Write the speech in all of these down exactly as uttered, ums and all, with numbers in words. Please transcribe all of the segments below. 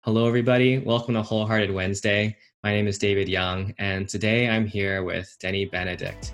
Hello, everybody. Welcome to Wholehearted Wednesday. My name is David Young, and today I'm here with Denny Benedict.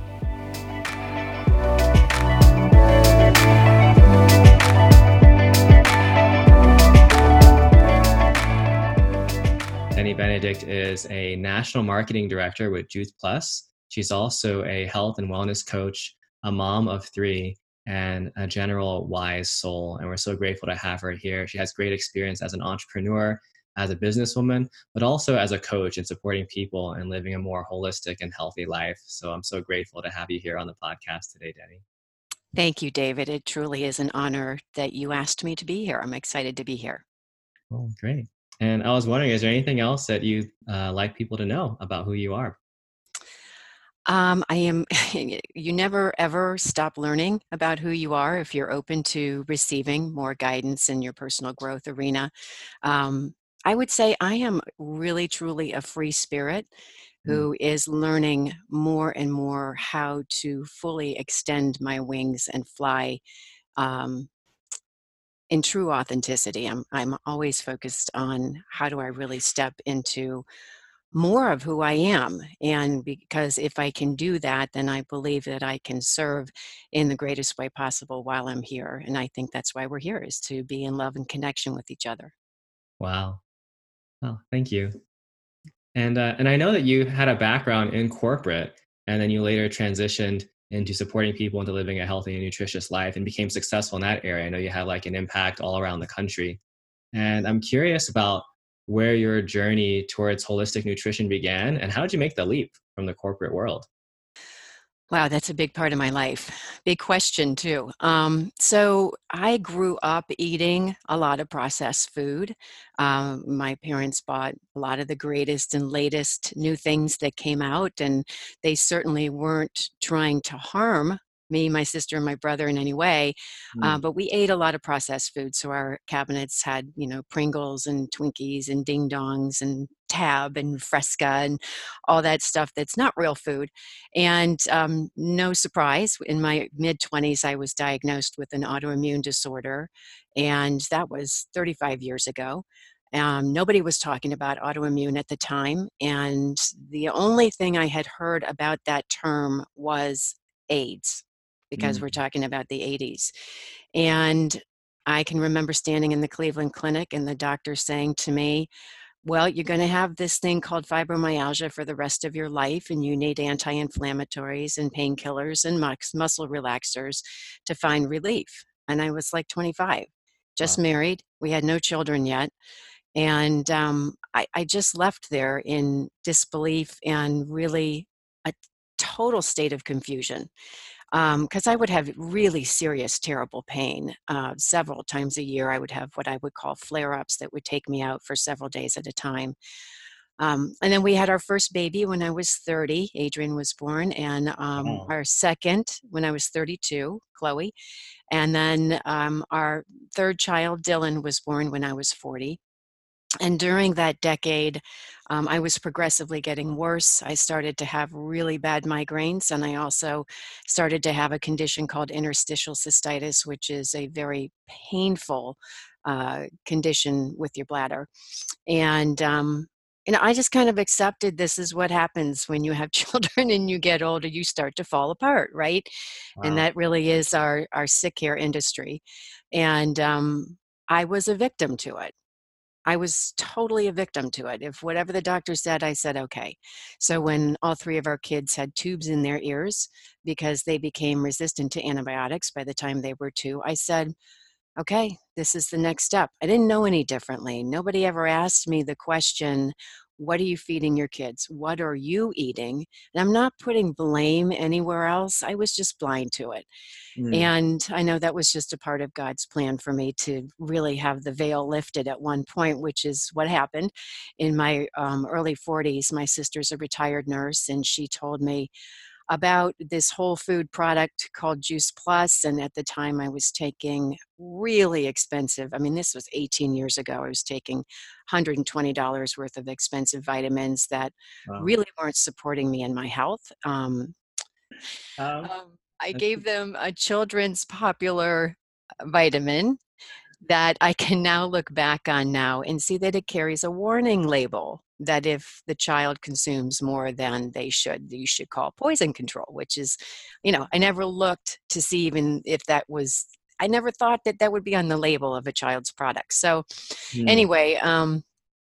Denny Benedict is a national marketing director with Juice Plus. She's also a health and wellness coach, a mom of three, and a general wise soul. And we're so grateful to have her here. She has great experience as an entrepreneur, as a businesswoman, but also as a coach in supporting people and living a more holistic and healthy life. So I'm so grateful to have you here on the podcast today, Denny. Thank you, David. It truly is an honor that you asked me to be here. I'm excited to be here. Oh, great. And I was wondering, is there anything else that you uh, like people to know about who you are? Um, I am, you never ever stop learning about who you are if you're open to receiving more guidance in your personal growth arena. Um, I would say I am really, truly a free spirit Mm. who is learning more and more how to fully extend my wings and fly um, in true authenticity. I'm, I'm always focused on how do I really step into more of who I am. And because if I can do that, then I believe that I can serve in the greatest way possible while I'm here. And I think that's why we're here, is to be in love and connection with each other. Wow. Oh, thank you. And uh, and I know that you had a background in corporate, and then you later transitioned into supporting people into living a healthy and nutritious life, and became successful in that area. I know you had like an impact all around the country, and I'm curious about where your journey towards holistic nutrition began, and how did you make the leap from the corporate world? Wow, that's a big part of my life. Big question, too. Um, so I grew up eating a lot of processed food. Um, my parents bought a lot of the greatest and latest new things that came out, and they certainly weren't trying to harm me, my sister, and my brother in any way. Uh, Mm. but we ate a lot of processed food. So our cabinets had, you know, Pringles and Twinkies and Ding Dongs and Tab and Fresca and all that stuff that's not real food. And um, no surprise, in my mid twenties, I was diagnosed with an autoimmune disorder, and that was thirty-five years ago. Um, nobody was talking about autoimmune at the time, and the only thing I had heard about that term was AIDS, because we're Mm. talking about the eighties. And I can remember standing in the Cleveland Clinic and the doctor saying to me, well, you're going to have this thing called fibromyalgia for the rest of your life, and you need anti inflammatories and painkillers and mus- muscle relaxers to find relief. And I was like twenty-five, just Wow. married. We had no children yet. And um, I, I just left there in disbelief and really a total state of confusion, because I would have really serious, terrible pain. Uh, several times a year, I would have what I would call flare ups that would take me out for several days at a time. Um, and then we had our first baby when I was thirty. Adrian was born, and um, Wow. our second when I was thirty-two, Chloe. And then um, our third child, Dylan, was born when I was forty. And during that decade, um, I was progressively getting worse. I started to have really bad migraines, and I also started to have a condition called interstitial cystitis, which is a very painful uh, condition with your bladder. And um, you know, I just kind of accepted this is what happens when you have children and you get older. You start to fall apart, right? And Wow. that really is our our sick care industry. And um, I was a victim to it. I was totally a victim to it. If whatever the doctor said, I said, okay. So when all three of our kids had tubes in their ears because they became resistant to antibiotics by the time they were two, I said, okay, this is the next step. I didn't know any differently. Nobody ever asked me the question, what are you feeding your kids? What are you eating? And I'm not putting blame anywhere else. I was just blind to it. Mm. And I know that was just a part of God's plan for me to really have the veil lifted at one point, which is what happened in my um, early forties. My sister's a retired nurse, and she told me about this whole food product called Juice Plus. And at the time, I was taking really expensive, I mean, this was eighteen years ago. I was taking one hundred twenty dollars worth of expensive vitamins that Wow. really weren't supporting me in my health. Um, Um, um, I that's, gave them a children's popular vitamin that I can now look back on now and see that it carries a warning label that if the child consumes more than they should, you should call poison control, which is, you know, I never looked to see even if that was, I never thought that that would be on the label of a child's product. So Mm. anyway, um,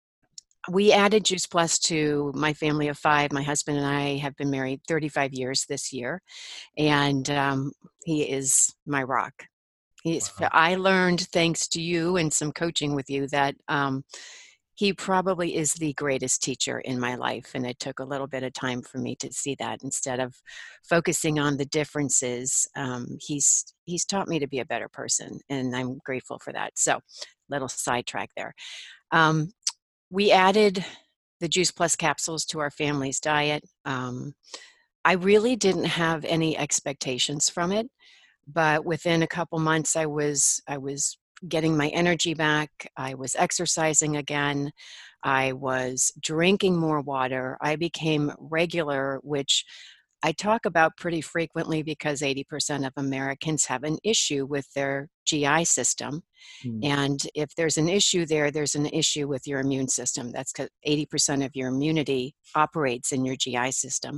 we added Juice Plus to my family of five. My husband and I have been married thirty-five years this year, and um, he is my rock. He's, Wow. I learned, thanks to you and some coaching with you, that um, he probably is the greatest teacher in my life. And it took a little bit of time for me to see that. Instead of focusing on the differences, um, he's he's taught me to be a better person, and I'm grateful for that. So, little sidetrack there. Um, we added the Juice Plus capsules to our family's diet. Um, I really didn't have any expectations from it, but within a couple months, I was I was getting my energy back. I was exercising again. I was drinking more water. I became regular, which I talk about pretty frequently because eighty percent of Americans have an issue with their G I system. Mm. And if there's an issue there, there's an issue with your immune system. That's because eighty percent of your immunity operates in your G I system.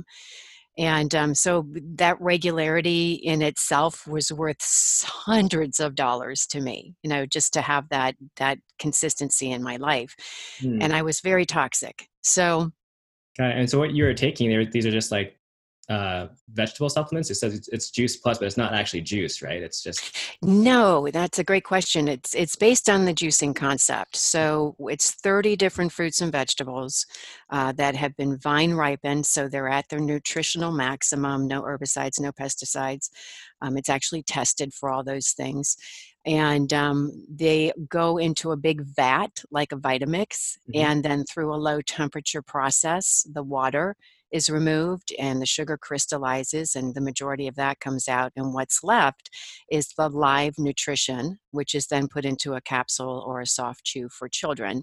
And um, so that regularity in itself was worth hundreds of dollars to me, you know, just to have that that consistency in my life. Mm. And I was very toxic. So Got it. And so what you were taking there, these are just like uh, vegetable supplements. It says it's, it's Juice Plus, but it's not actually juice, right? It's just. no, that's a great question. It's it's based on the juicing concept. So it's thirty different fruits and vegetables uh, that have been vine ripened, so they're at their nutritional maximum. No herbicides, no pesticides. Um, it's actually tested for all those things, and um, they go into a big vat like a Vitamix, Mhm. and then through a low temperature process, the water is removed and the sugar crystallizes, and the majority of that comes out, and what's left is the live nutrition, which is then put into a capsule or a soft chew for children.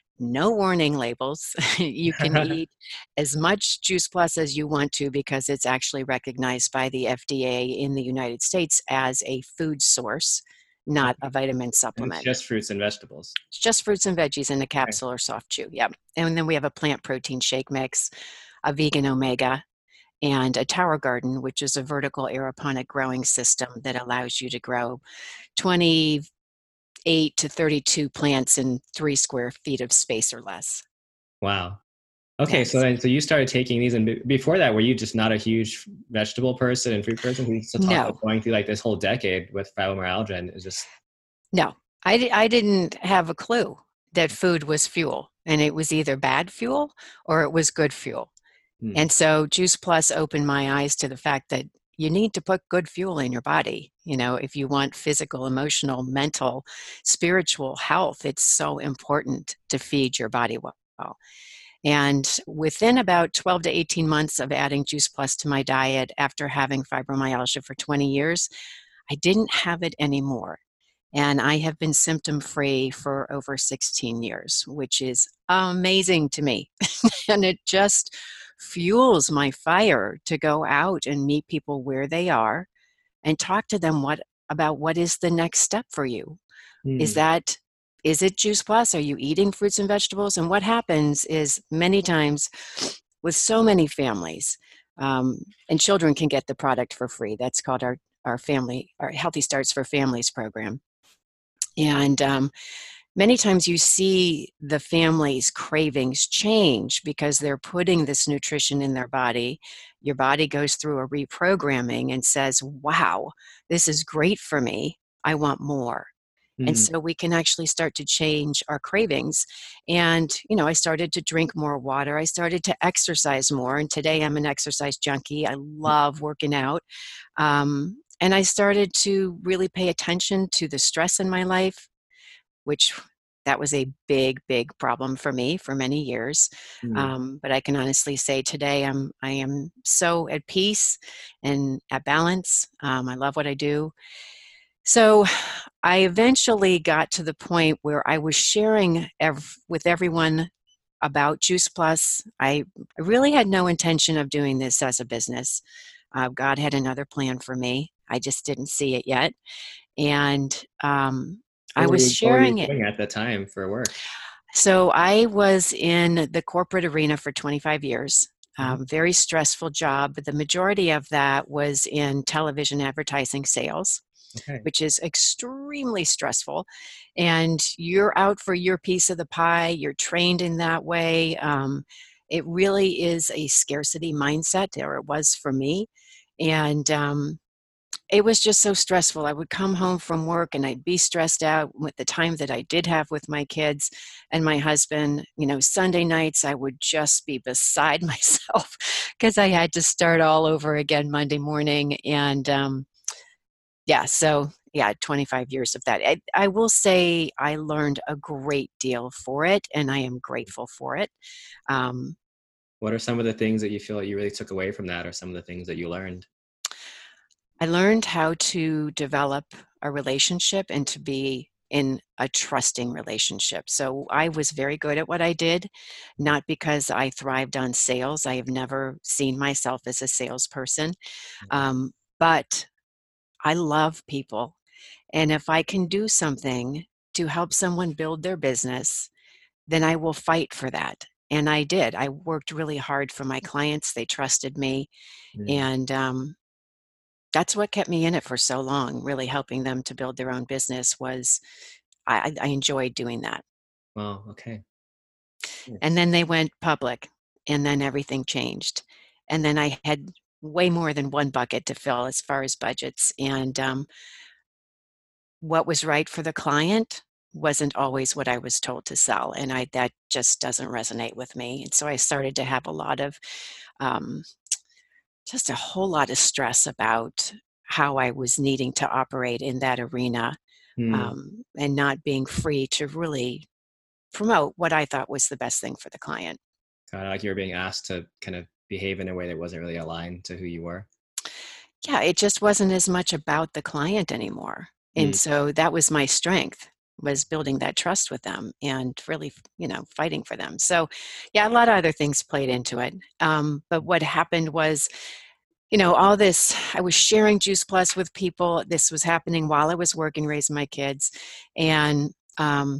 No warning labels. You can eat as much Juice Plus as you want to because it's actually recognized by the F D A in the United States as a food source, not a vitamin And it's supplement. just fruits and vegetables. It's just fruits and veggies in a Okay. capsule or soft chew. Yep. And then we have a plant protein shake mix, a vegan omega, and a tower garden, which is a vertical aeroponic growing system that allows you to grow twenty-eight to thirty-two plants in three square feet of space or less. Wow. Okay, so Yes. then so you started taking these, and be- before that, were you just not a huge vegetable person and fruit person? We used to talk No, about going through like this whole decade with fibromyalgia, and it's just. no. I, di- I didn't have a clue that food was fuel, and it was either bad fuel or it was good fuel. Hmm. And so Juice Plus opened my eyes to the fact that you need to put good fuel in your body. You know, if you want physical, emotional, mental, spiritual health, it's so important to feed your body well. And within about twelve to eighteen months of adding Juice Plus to my diet after having fibromyalgia for twenty years, I didn't have it anymore. And I have been symptom free for over sixteen years, which is amazing to me. And it just fuels my fire to go out and meet people where they are and talk to them what about what is the next step for you. Is Hmm. that is it Juice Plus? Are you eating fruits and vegetables? And what happens is many times with so many families, um, and children can get the product for free. That's called our our family, our Healthy Starts for Families program. And um, many times you see the family's cravings change because they're putting this nutrition in their body. Your body goes through a reprogramming and says, wow, this is great for me. I want more. And Hmm. so we can actually start to change our cravings. And, you know, I started to drink more water. I started to exercise more. And today I'm an exercise junkie. I love working out. Um, and I started to really pay attention to the stress in my life, which that was a big, big problem for me for many years. Hmm. Um, but I can honestly say today I'm I am so at peace and at balance. Um, I love what I do. So I eventually got to the point where I was sharing ev- with everyone about Juice Plus. I, I really had no intention of doing this as a business. Uh, God had another plan for me. I just didn't see it yet. And um, I What were was you What were you sharing it. doing at the time for work? So I was in the corporate arena for twenty-five years. Hmm. Um, very stressful job, but the majority of that was in television advertising sales, Okay. which is extremely stressful. And you're out for your piece of the pie. You're trained in that way. Um, it really is a scarcity mindset, or it was for me. And um, it was just so stressful. I would come home from work and I'd be stressed out with the time that I did have with my kids and my husband. You know, Sunday nights I would just be beside myself because I had to start all over again Monday morning. And um, yeah, so yeah, twenty-five years of that. I, I will say I learned a great deal for it, and I am grateful for it. Um, What are some of the things that you feel like you really took away from that, or some of the things that you learned? I learned how to develop a relationship and to be in a trusting relationship. So I was very good at what I did, not because I thrived on sales. I have never seen myself as a salesperson, Mhm. um, but I love people. And if I can do something to help someone build their business, then I will fight for that. And I did. I worked really hard for my clients. They trusted me. Mm. And um, that's what kept me in it for so long, really helping them to build their own business was I, I enjoyed doing that. Wow. Okay. And Nice. then they went public and then everything changed. And then I had way more than one bucket to fill as far as budgets. And um, what was right for the client wasn't always what I was told to sell. And I that just doesn't resonate with me. And so I started to have a lot of um, just a whole lot of stress about how I was needing to operate in that arena, Hmm. um, and not being free to really promote what I thought was the best thing for the client. Kind of like you were being asked to kind of behave in a way that wasn't really aligned to who you were. Yeah, it just wasn't as much about the client anymore. And Hmm. so that was my strength, was building that trust with them and really, you know, fighting for them. So yeah, a lot of other things played into it. Um, but what happened was, you know, all this, I was sharing Juice Plus with people. This was happening while I was working, raising my kids. And um,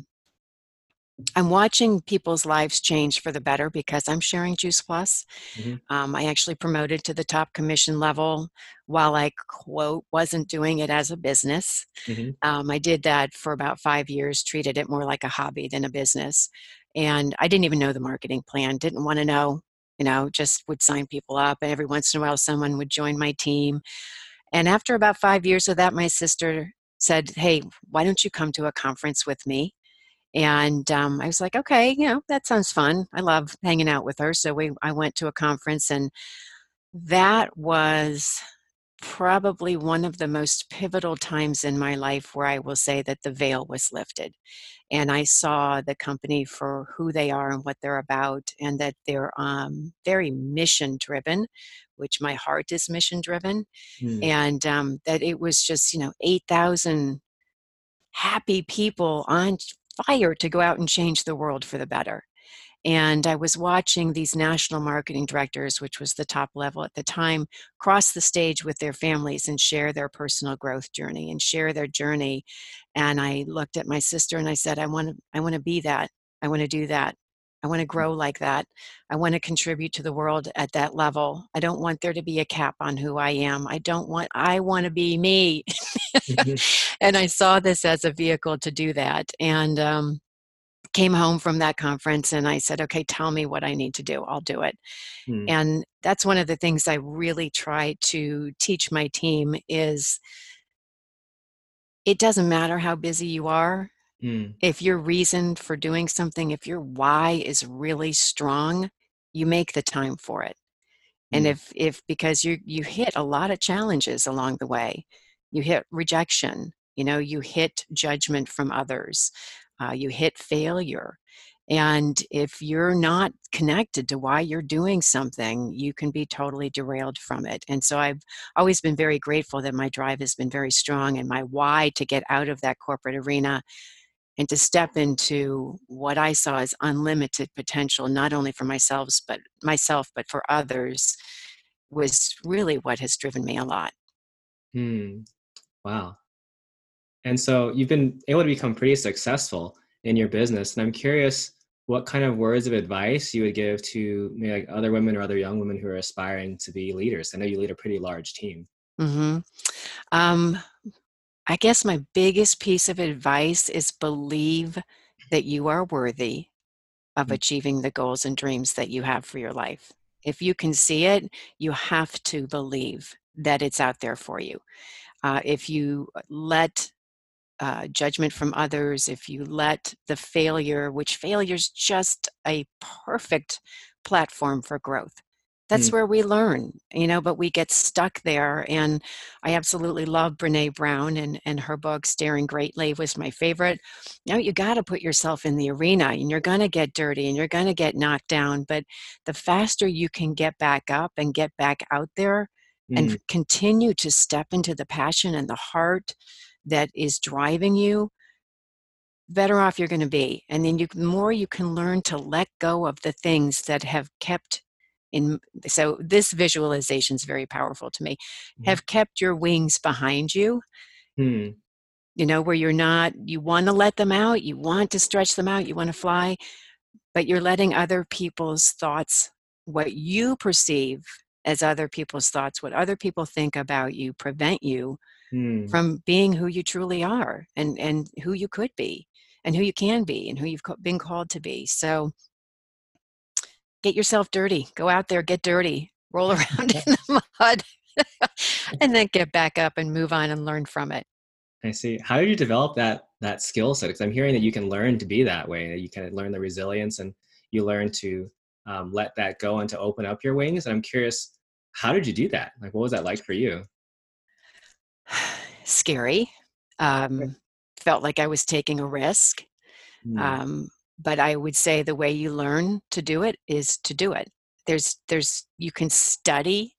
I'm watching people's lives change for the better because I'm sharing Juice Plus. Hmm. Um, I actually promoted to the top commission level while I, quote, wasn't doing it as a business. Hmm. Um, I did that for about five years, treated it more like a hobby than a business. And I didn't even know the marketing plan, didn't want to know, you know, just would sign people up. And every once in a while, someone would join my team. And after about five years of that, my sister said, "Hey, why don't you come to a conference with me?" And um, I was like, "Okay, you know, that sounds fun. I love hanging out with her." So we, I went to a conference, and that was probably one of the most pivotal times in my life where I will say that the veil was lifted. And I saw the company for who they are and what they're about, and that they're um, very mission driven, which my heart is mission driven. Hmm. And um, that it was just, you know, eight thousand happy people on fire to go out and change the world for the better. And I was watching these national marketing directors, which was the top level at the time, cross the stage with their families and share their personal growth journey and share their journey. And I looked at my sister and I said, I want to, I want to be that. I want to do that. I want to grow like that. I want to contribute to the world at that level. I don't want there to be a cap on who I am. I don't want, I want to be me. Hmm. And I saw this as a vehicle to do that. And, um, came home from that conference and I said, okay, tell me what I need to do. I'll do it. Hmm. And that's one of the things I really try to teach my team is it doesn't matter how busy you are. Hmm. If your reason for doing something, if your why is really strong, you make the time for it. And Hmm. if if because you you hit a lot of challenges along the way, you hit rejection, you know, you hit judgment from others, uh, you hit failure, and if you're not connected to why you're doing something, you can be totally derailed from it. And so I've always been very grateful that my drive has been very strong, and my why to get out of that corporate arena and to step into what I saw as unlimited potential, not only for myself, but myself, but for others, was really what has driven me a lot. Hmm. Wow. And so you've been able to become pretty successful in your business. And I'm curious what kind of words of advice you would give to maybe like other women or other young women who are aspiring to be leaders. I know you lead a pretty large team. hmm Um, I guess my biggest piece of advice is believe that you are worthy of Mm, achieving the goals and dreams that you have for your life. If you can see it, you have to believe that it's out there for you. Uh, if you let uh, judgment from others, if you let the failure, which failure is just a perfect platform for growth. That's mm, where we learn, you know, but we get stuck there. And I absolutely love Brene Brown, and, and her book, Staring Greatly, was my favorite. You know, you got to put yourself in the arena, and you're going to get dirty and you're going to get knocked down. But the faster you can get back up and get back out there and mm, continue to step into the passion and the heart that is driving you, better off you're going to be. And then you, the more you can learn to let go of the things that have kept in. So this visualization is very powerful to me. mm, Have kept your wings behind you. mm, You know, where you're not. You want to let them out. You want to stretch them out. You want to fly, but you're letting other people's thoughts, what you perceive as other people's thoughts, what other people think about you, prevent you mm. from being who you truly are, and and who you could be, and who you can be, and who you've been called to be. So get yourself dirty, go out there, get dirty, roll around in the mud, and then get back up and move on and learn from it. I see. How did you develop that that skill set? Because I'm hearing that you can learn to be that way. That you can learn the resilience and you learn to um, let that go and to open up your wings. And I'm curious, how did you do that? Like, what was that like for you? Scary. Um, felt like I was taking a risk. Mm, Um, but I would say the way you learn to do it is to do it. There's there's you can study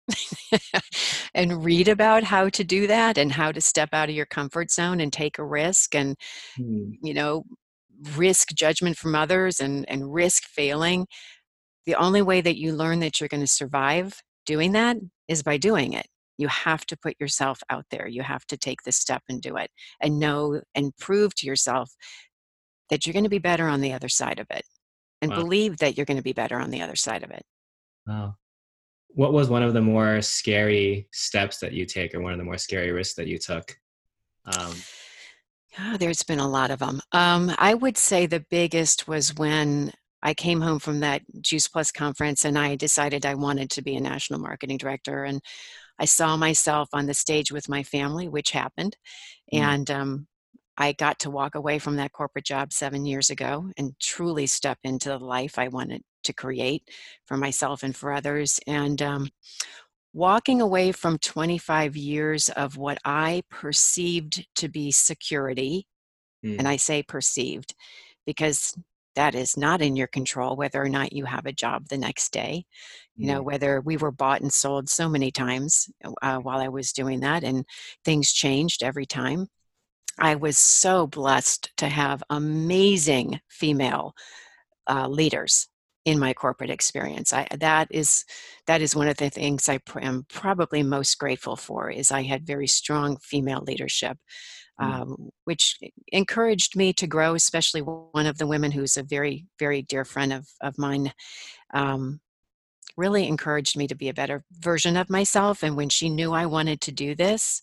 and read about how to do that and how to step out of your comfort zone and take a risk, and mm, you know, risk judgment from others, and and risk failing. The only way that you learn that you're going to survive doing that is by doing it. You have to put yourself out there. You have to take the step and do it, and know and prove to yourself that you're going to be better on the other side of it, and wow. believe that you're going to be better on the other side of it. Wow. What was one of the more scary steps that you take, or one of the more scary risks that you took? Um, Ah, there's been a lot of them. Um, I would say the biggest was when I came home from that Juice Plus conference, and I decided I wanted to be a national marketing director. And I saw myself on the stage with my family, which happened. mm, And um, I got to walk away from that corporate job seven years ago and truly step into the life I wanted to create for myself and for others. And um, walking away from twenty-five years of what I perceived to be security, and mm, I say perceived because that is not in your control, whether or not you have a job the next day. You know, mm, whether we were bought and sold so many times uh, while I was doing that, and things changed every time. I was so blessed to have amazing female uh, leaders in my corporate experience. I, that is that is one of the things I pr- am probably most grateful for. Is I had very strong female leadership, mm. um, which encouraged me to grow. Especially one of the women who's a very very dear friend of of mine. Um, really encouraged me to be a better version of myself. And when she knew I wanted to do this,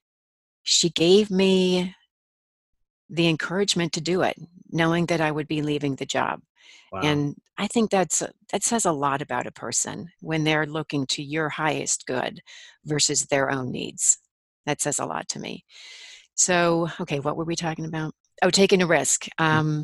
she gave me the encouragement to do it, knowing that I would be leaving the job. Wow. And I think that's a- that says a lot about a person when they're looking to your highest good versus their own needs. That says a lot to me. So, okay, what were we talking about? Oh, taking a risk. Mm, Um,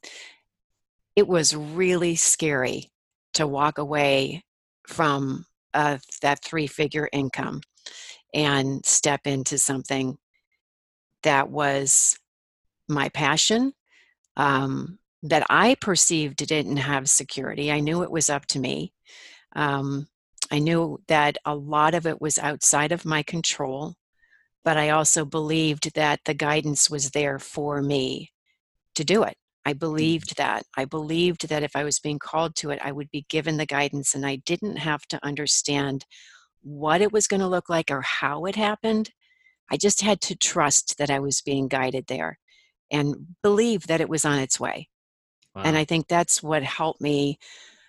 it was really scary to walk away from uh, that three-figure income and step into something that was my passion, um, that I perceived didn't have security. I knew it was up to me. Um, I knew that a lot of it was outside of my control, but I also believed that the guidance was there for me to do it. I mm, believed that. I believed that if I was being called to it, I would be given the guidance, and I didn't have to understand what it was going to look like or how it happened, I just had to trust that I was being guided there and believe that it was on its way. And I Wow. think that's what helped me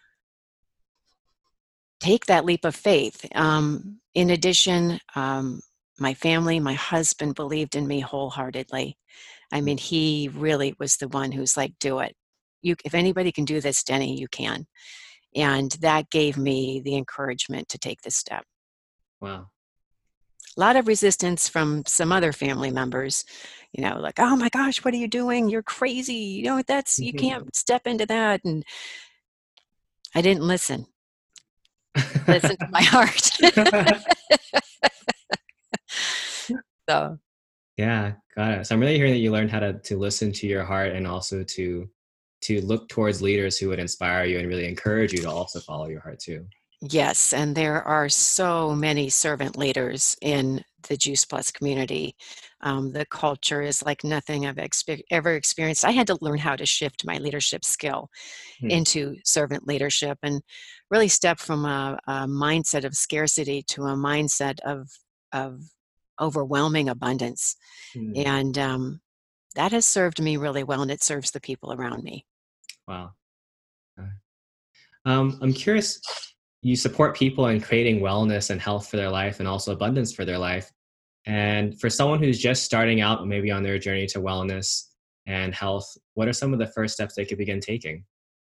take that leap of faith. Um, in addition, um, my family, my husband believed in me wholeheartedly. I Mm. mean, he really was the one who's like, do it. You, if anybody can do this, Denny, you can. And that gave me the encouragement to take this step. Wow. A lot of resistance from some other family members, you know, like, oh my gosh, what are you doing? You're crazy. You know, that's, you can't step into that. And I didn't listen. Listen to my heart. So, Yeah, got it. So I'm really hearing that you learned how to to listen to your heart and also to to look towards leaders who would inspire you and really encourage you to also follow your heart too. yes, and there are so many servant leaders in the Juice Plus community. Um, the culture is like nothing I've expe- ever experienced. I had to learn how to shift my leadership skill Hmm. into servant leadership and really step from a, a mindset of scarcity to a mindset of of overwhelming abundance. Hmm. And um, that has served me really well, and it serves the people around me. Wow. Uh, Um, I'm curious, you support people in creating wellness and health for their life and also abundance for their life. And for someone who's just starting out, maybe on their journey to wellness and health, what are some of the first steps they could begin taking?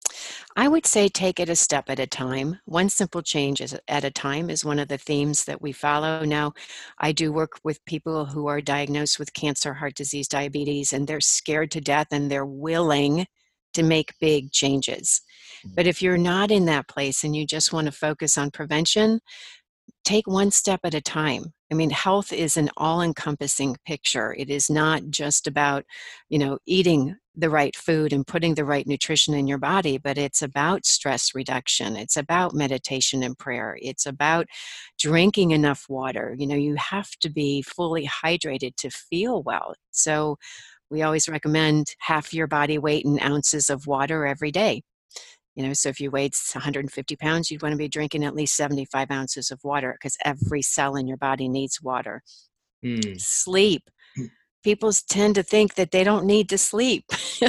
I would say take it a step at a time. One simple change is at a time is one of the themes that we follow. Now, I do work with people who are diagnosed with cancer, heart disease, diabetes, and they're scared to death and they're willing to make big changes. Mm. But if you're not in that place and you just want to focus on prevention, take one step at a time. I mean, health is an all-encompassing picture. It is not just about, you know, eating the right food and putting the right nutrition in your body, but it's about stress reduction. It's about meditation and prayer. It's about drinking enough water. You know, you have to be fully hydrated to feel well. So we always recommend half your body weight in ounces of water every day. You know, so if you weighed one hundred fifty pounds, you'd want to be drinking at least seventy-five ounces of water because every cell in your body needs water. Mm. Sleep. People tend to think that they don't need to sleep.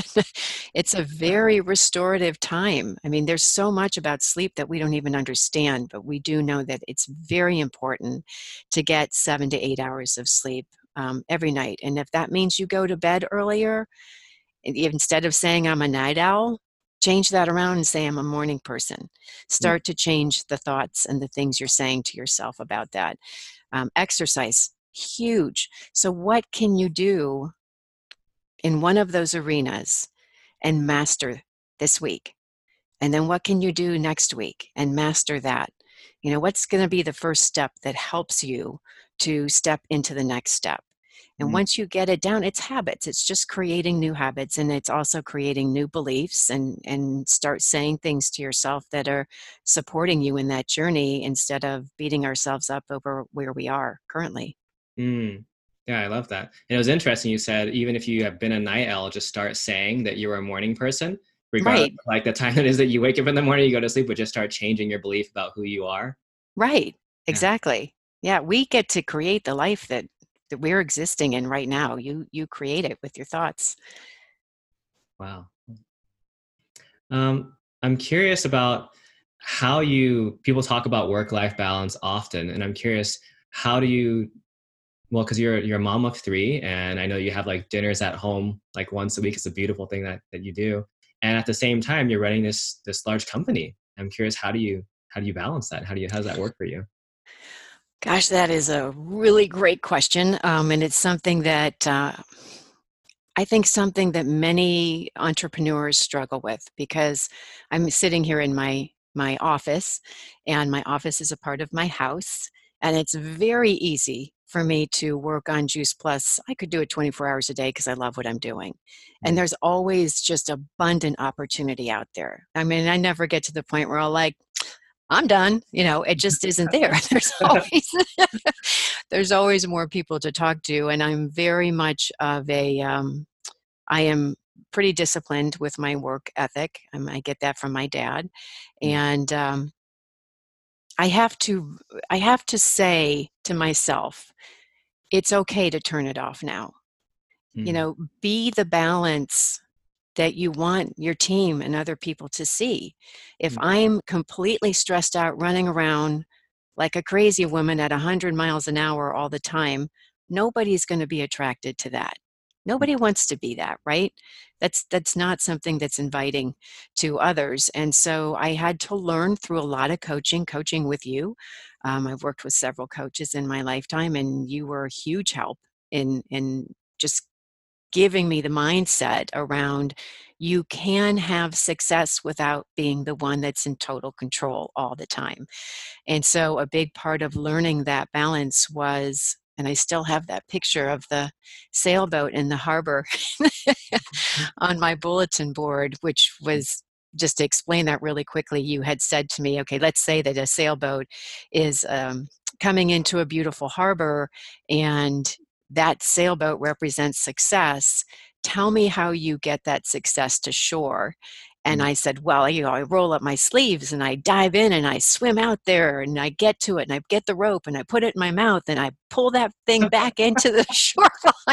It's a very restorative time. I mean, there's so much about sleep that we don't even understand, but we do know that it's very important to get seven to eight hours of sleep um, every night. And if that means you go to bed earlier, and instead of saying I'm a night owl, change that around and say I'm a morning person. Mm. Start to change the thoughts and the things you're saying to yourself about that. Um, exercise, huge. So, what can you do in one of those arenas and master this week? And then what can you do next week and master that? You know, what's going to be the first step that helps you to step into the next step? And Mm. once you get it down, it's habits. It's just creating new habits, and it's also creating new beliefs, and and start saying things to yourself that are supporting you in that journey instead of beating ourselves up over where we are currently. Mm. Yeah, I love that. And it was interesting. You said even if you have been a night owl, just start saying that you're a morning person, regardless Right, of like the time it is that you wake up in the morning, you go to sleep, but just start changing your belief about who you are. right. Yeah. Exactly. Yeah, we get to create the life that that we're existing in right now. You you create it with your thoughts. Wow. Um, I'm curious about how you people talk about work-life balance often, and I'm curious how do you well, because you're you're a mom of three, and I know you have like dinners at home like once a week. It's a beautiful thing that that you do, and at the same time, you're running this this large company. I'm curious how do you how do you balance that? How do you how does that work for you? Gosh, that is a really great question. Um, and it's something that uh, I think something that many entrepreneurs struggle with because I'm sitting here in my my office, and my office is a part of my house, and it's very easy for me to work on Juice Plus. I could do it twenty-four hours a day because I love what I'm doing. And Mm. there's always just abundant opportunity out there. I mean, I never get to the point where I'll like, I'm done. You know, it just isn't there. There's always there's always more people to talk to, and I'm very much of a um, I am pretty disciplined with my work ethic. Um, I get that from my dad, Mm. and um, I have to I have to say to myself, it's okay to turn it off now. You Mm, know, be the balance that you want your team and other people to see. If mm, I'm completely stressed out running around like a crazy woman at one hundred miles an hour all the time, nobody's going to be attracted to that. mm, Nobody wants to be that, right? That's that's not something that's inviting to others. And so I had to learn through a lot of coaching, coaching with you. Um, I've worked with several coaches in my lifetime, and you were a huge help in in just giving me the mindset around you can have success without being the one that's in total control all the time. And so a big part of learning that balance was, and I still have that picture of the sailboat in the harbor on my bulletin board, which was, just to explain that really quickly, you had said to me, okay, let's say that a sailboat is um, coming into a beautiful harbor and that sailboat represents success. Tell me how you get that success to shore. And mm. I said, well, you know, I roll up my sleeves and I dive in and I swim out there and I get to it and I get the rope and I put it in my mouth and I pull that thing back into the shoreline.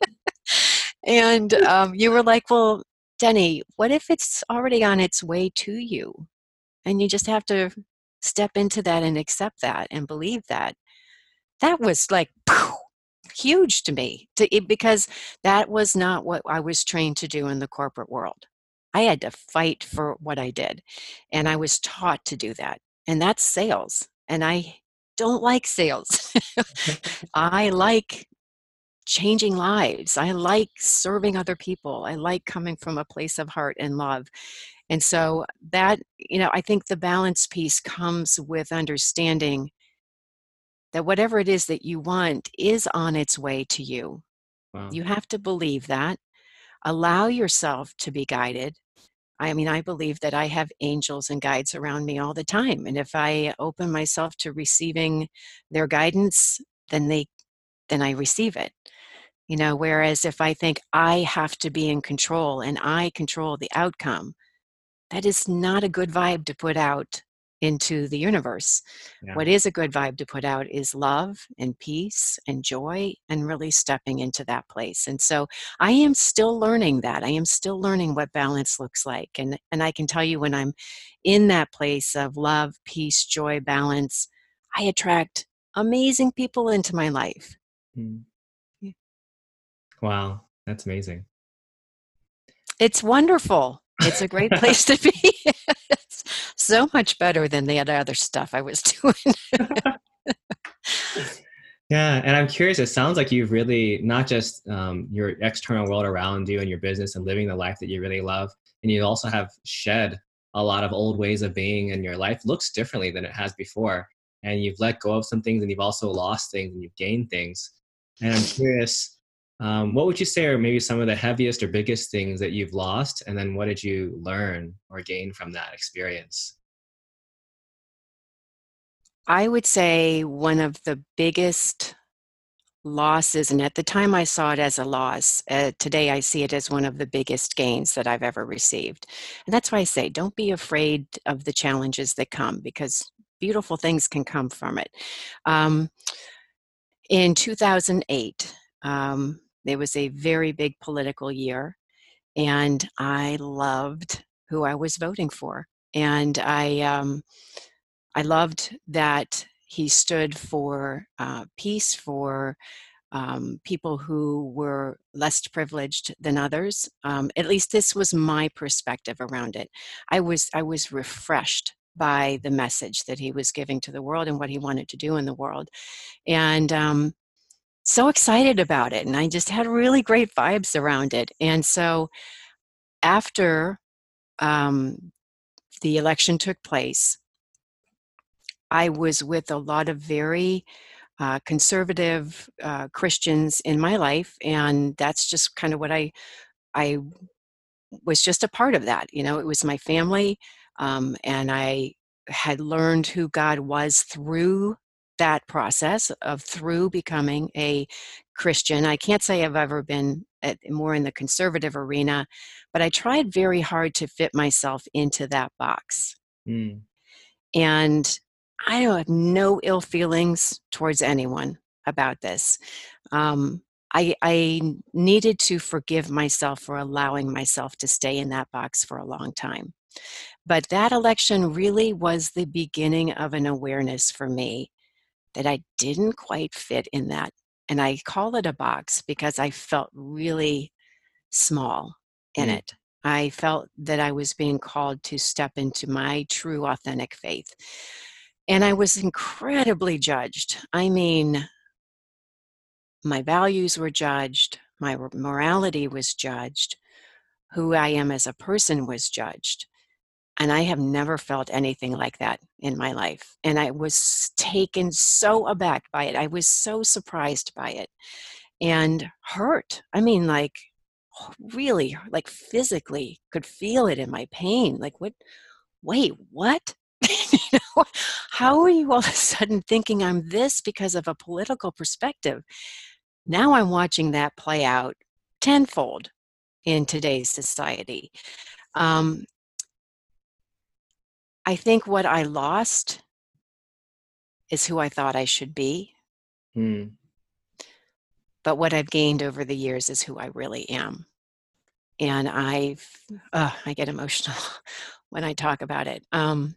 And um, you were like, well, Denny, what if it's already on its way to you? And you just have to step into that and accept that and believe that. That was like phew, huge to me to, it, because that was not what I was trained to do in the corporate world. I had to fight for what I did, and I was taught to do that. And that's sales. And I don't like sales. I like changing lives. I like serving other people. I like coming from a place of heart and love. And so that, you know, I think the balance piece comes with understanding that whatever it is that you want is on its way to you. Wow. You have to believe that. Allow yourself to be guided. I mean, I believe that I have angels and guides around me all the time. And if I open myself to receiving their guidance, then they then I receive it. You know, whereas if I think I have to be in control and I control the outcome, that is not a good vibe to put out into the universe. Yeah. What is a good vibe to put out is love and peace and joy and really stepping into that place. And so I am still learning that. I am still learning what balance looks like. And and I can tell you when I'm in that place of love, peace, joy, balance, I attract amazing people into my life. Mm. Wow. That's amazing. It's wonderful. It's a great place to be. It's so much better than the other stuff I was doing. Yeah, and I'm curious. It sounds like you've really not just um, your external world around you and your business and living the life that you really love, and you also have shed a lot of old ways of being, and your life looks differently than it has before. And you've let go of some things, and you've also lost things, and you've gained things. And I'm curious, um, what would you say are maybe some of the heaviest or biggest things that you've lost, and then what did you learn or gain from that experience? I would say one of the biggest losses, and at the time I saw it as a loss, uh, today I see it as one of the biggest gains that I've ever received. And that's why I say don't be afraid of the challenges that come, because beautiful things can come from it. Um, in two thousand eight, um, there was a very big political year, and I loved who I was voting for. And I, um, I loved that he stood for uh, peace, for um, people who were less privileged than others. Um, at least this was my perspective around it. I was I was refreshed by the message that he was giving to the world and what he wanted to do in the world, and um, so excited about it. And I just had really great vibes around it. And so after um, the election took place, I was with a lot of very uh, conservative uh, Christians in my life, and that's just kind of what I I was just a part of that. You know, it was my family, um, and I had learned who God was through that process of through becoming a Christian. I can't say I've ever been at, more in the conservative arena, but I tried very hard to fit myself into that box. Mm, And I don't have no ill feelings towards anyone about this. Um, I, I needed to forgive myself for allowing myself to stay in that box for a long time. But that election really was the beginning of an awareness for me that I didn't quite fit in that. And I call it a box because I felt really small in Mm. it. I felt that I was being called to step into my true, authentic faith. And I was incredibly judged. I mean, my values were judged, my morality was judged, who I am as a person was judged. And I have never felt anything like that in my life. And I was taken so aback by it. I was so surprised by it and hurt. I mean, like, really, like physically could feel it in my pain. Like, what? Wait, what? You know, how are you all of a sudden thinking I'm this because of a political perspective? Now I'm watching that play out tenfold in today's society. Um, I think what I lost is who I thought I should be. Mm. But what I've gained over the years is who I really am. And I've, uh, I get emotional when I talk about it. Um,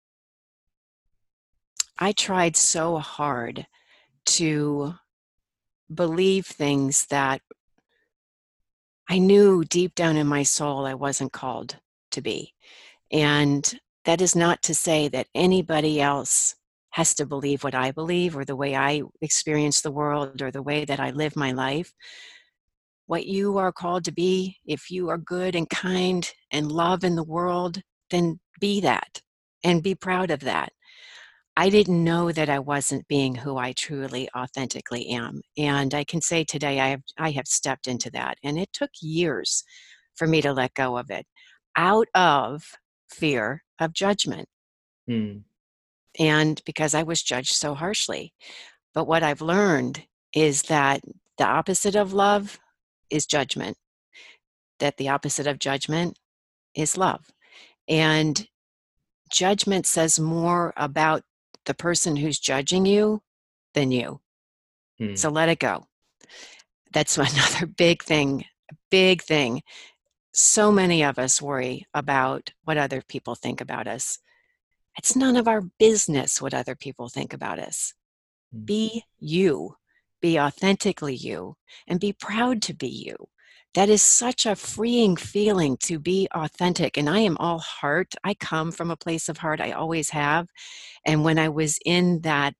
I tried so hard to believe things that I knew deep down in my soul I wasn't called to be. And that is not to say that anybody else has to believe what I believe or the way I experience the world or the way that I live my life. What you are called to be, if you are good and kind and love in the world, then be that and be proud of that. I didn't know that I wasn't being who I truly, authentically am. And I can say today I have, I have stepped into that. And it took years for me to let go of it out of fear of judgment. Mm. And because I was judged so harshly. But what I've learned is that the opposite of love is judgment, that the opposite of judgment is love. And judgment says more about the person who's judging you than you. Mm. So let it go. That's another big thing, big thing. So many of us worry about what other people think about us. It's none of our business what other people think about us. Mm. Be you, be authentically you, and be proud to be you. That is such a freeing feeling to be authentic. And I am all heart. I come from a place of heart. I always have. And when I was in that,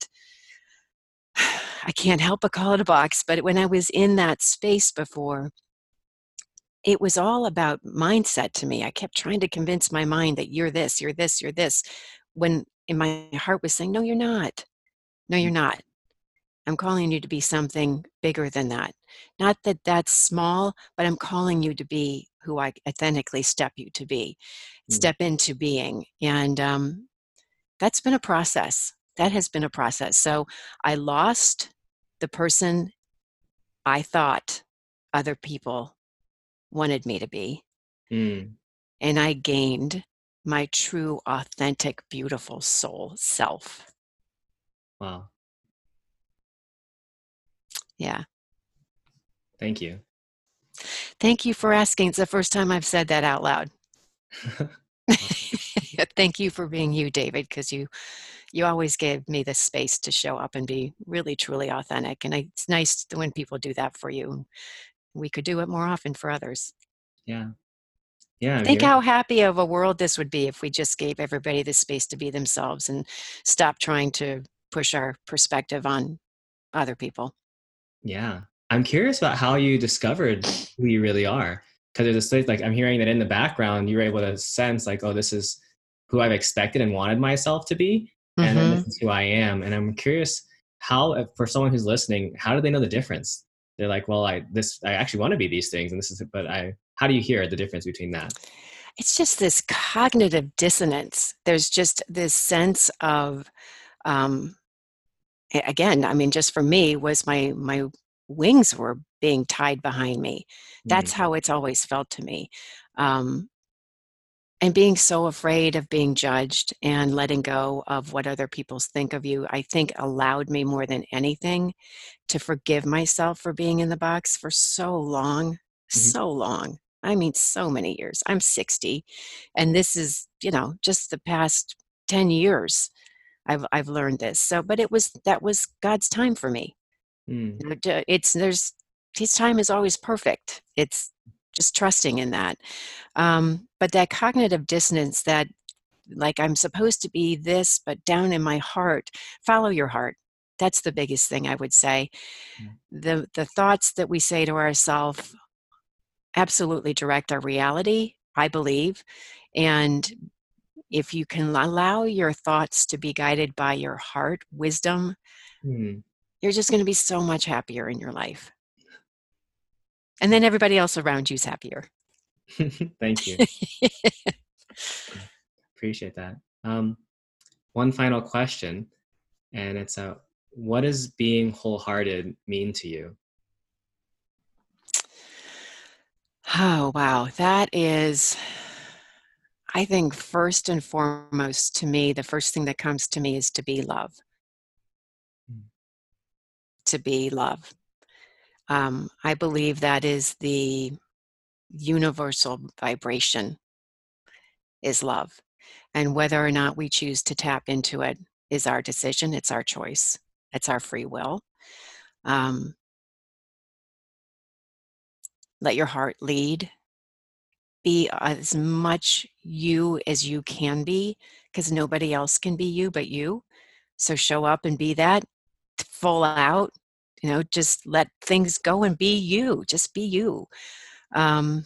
I can't help but call it a box, but when I was in that space before, it was all about mindset to me. I kept trying to convince my mind that you're this, you're this, you're this, when in my heart was saying, no, you're not. No, you're not. I'm calling you to be something bigger than that. Not that that's small, but I'm calling you to be who I authentically step you to be, Mm. step into being. And um, that's been a process. That has been a process. So I lost the person I thought other people wanted me to be, Mm. and I gained my true, authentic, beautiful soul self. Wow. Yeah. Thank you. Thank you for asking. It's the first time I've said that out loud. Thank you for being you, David, because you you always gave me the space to show up and be really, truly authentic. And I, it's nice when people do that for you. We could do it more often for others. Yeah. Yeah, I'm Think hearing. how happy of a world this would be if we just gave everybody the space to be themselves and stop trying to push our perspective on other people. Yeah. I'm curious about how you discovered who you really are. Because there's a state like I'm hearing that in the background, you were able to sense like, oh, this is who I've expected and wanted myself to be. And then Mm-hmm. this is who I am. And I'm curious how, if- for someone who's listening, how do they know the difference? They're like, well, I this I actually want to be these things, and this is, but I. How do you hear the difference between that? It's just this cognitive dissonance. There's just this sense of, um, a- again, I mean, just for me, was my my wings were being tied behind me. Mm. That's how it's always felt to me. Um, and being so afraid of being judged and letting go of what other people think of you, I think allowed me more than anything to forgive myself for being in the box for so long, Mhm. so long. I mean, so many years. I'm sixty, and this is, you know, just the past ten years I've I've learned this. So, but it was that was God's time for me. Mm. You know, to- It's there's His time is always perfect. It's just trusting in that. Um, but that cognitive dissonance, that like I'm supposed to be this, but down in my heart, follow your heart. That's the biggest thing I would say. Yeah. The the thoughts that we say to ourselves absolutely direct our reality, I believe. And if you can allow your thoughts to be guided by your heart, wisdom, Mm. you're just going to be so much happier in your life. And then everybody else around you's happier. Thank you. Appreciate that. Um, one final question, and it's uh, what does being wholehearted mean to you? Oh, wow. That is, I think, first and foremost to me, the first thing that comes to me is to be love, Mm. to be love. Um, I believe that is the universal vibration is love. And whether or not we choose to tap into it is our decision. It's our choice. It's our free will. Um, let your heart lead. Be as much you as you can be, because nobody else can be you but you. So show up and be that full out. You know, just let things go and be you. Just be you. Um,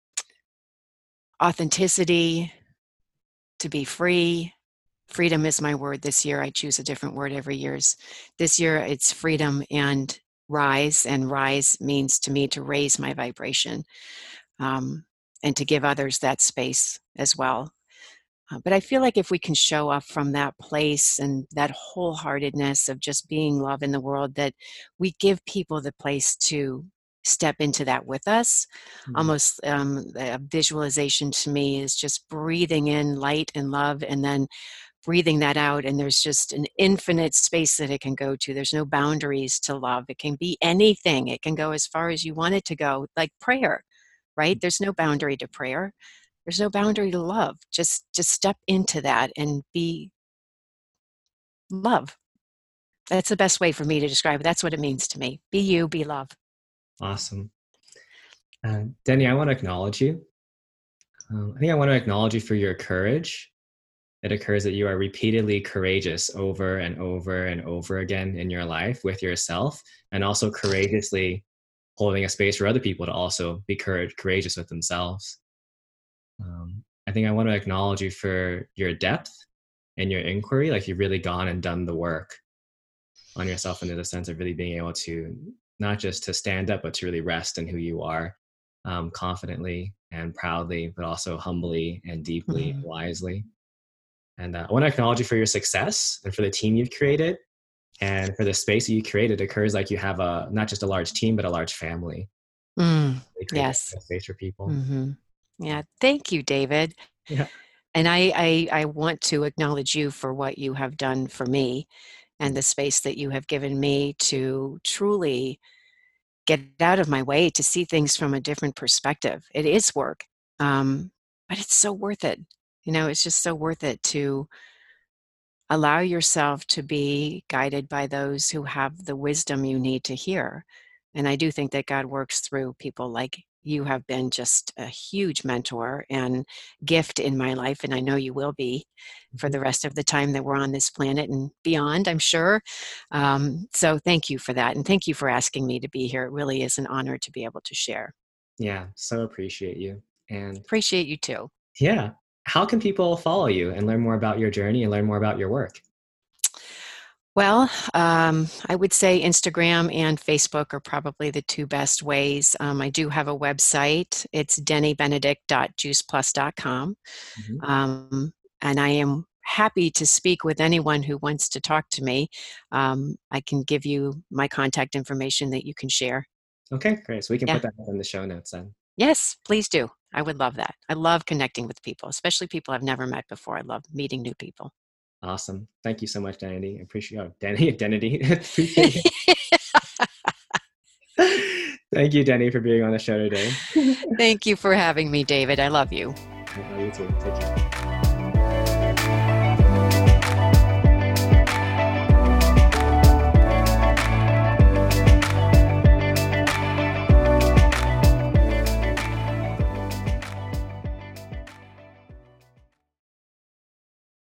authenticity, to be free. Freedom is my word this year. I choose a different word every year. This year it's freedom and rise, and rise means to me to raise my vibration, um, and to give others that space as well. Uh, but I feel like if we can show up from that place and that wholeheartedness of just being love in the world, that we give people the place to step into that with us. Mm. Almost um, a visualization to me is just breathing in light and love, and then breathing that out, and there's just an infinite space that it can go to. There's no boundaries to love. It can be anything. It can go as far as you want it to go, like prayer, right? There's no boundary to prayer. There's no boundary to love. Just just step into that and be love. That's the best way for me to describe it. That's what it means to me. Be you, be love. Awesome. Uh, Denny, I want to acknowledge you. Um, I think I want to acknowledge you for your courage. It occurs that you are repeatedly courageous over and over and over again in your life with yourself, and also courageously holding a space for other people to also be courage, courageous with themselves. Um, I think I want to acknowledge you for your depth and your inquiry. Like you've really gone and done the work on yourself, into the sense of really being able to not just to stand up, but to really rest in who you are, um, confidently and proudly, but also humbly and deeply and Mhm. wisely. And uh, I want to acknowledge you for your success and for the team you've created, and for the space that you created. It occurs like you have a not just a large team, but a large family. Mm, They create that yes. kind of space for people. Hmm. Uh, Yeah. Thank you, David. yeah. And I, I I want to acknowledge you for what you have done for me, and the space that you have given me to truly get out of my way to see things from a different perspective. It is work, um, but it's so worth it. You know, it's just so worth it to allow yourself to be guided by those who have the wisdom you need to hear. And I do think that God works through people like you have been just a huge mentor and gift in my life. And I know you will be for Mhm. the rest of the time that we're on this planet and beyond, I'm sure. Um, so thank you for that. And thank you for asking me to be here. It really is an honor to be able to share. Yeah. So appreciate you. And Appreciate you too. yeah, how can people follow you and learn more about your journey and learn more about your work? Well, um, I would say Instagram and Facebook are probably the two best ways. Um, I do have a website. It's denny benedict dot juice plus dot com. Mhm. Um, and I am happy to speak with anyone who wants to talk to me. Um, I can give you my contact information that you can share. Okay, great. So we can Yeah. put that in the show notes then. Yes, please do. I would love that. I love connecting with people, especially people I've never met before. I love meeting new people. Awesome. Thank you so much, Danny. I appreciate oh, Danny, identity. Appreciate it. Thank you, Danny, for being on the show today. Thank you for having me, David. I love you. I love you too. Take care.